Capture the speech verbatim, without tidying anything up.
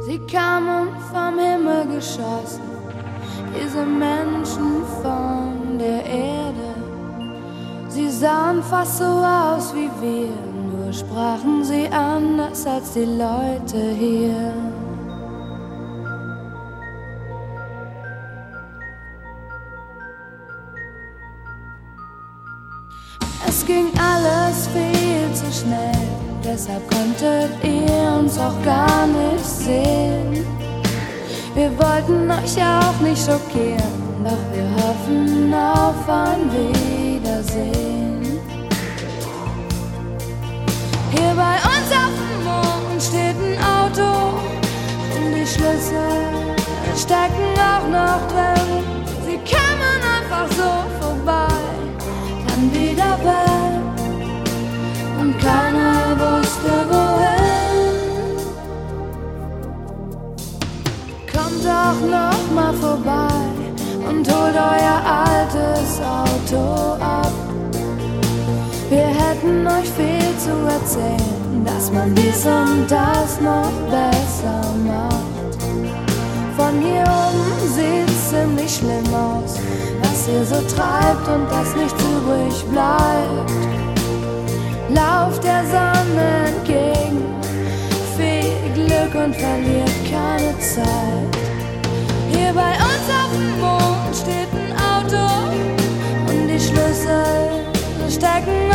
Sie kamen vom Himmel geschossen, diese Menschen von der Erde. Sie sahen fast so aus wie wir, nur sprachen sie anders als die Leute hier. Es ging alles viel zu schnell, deshalb konntet ihr uns auch gar nicht sehen. Wir wollten euch auch nicht schockieren, doch wir hoffen auf ein Wiedersehen. Hier bei uns auf dem Mond steht ein Auto und die Schlüssel stecken auch noch drin. Sie kamen einfach so vorbei, dann wieder weg und keiner wusste wohin. Kommt doch noch mal vorbei und holt euer altes Auto ab. Wir hätten euch viel zu erzählen, dass man dies und das noch besser macht. Von hier oben sieht's ziemlich schlimm aus, was ihr so treibt und dass nichts übrig bleibt. Lauft der Sonne entgegen, viel Glück und verliert keine Zeit. Hier bei uns auf dem Mond steht ein Auto und die Schlüssel stecken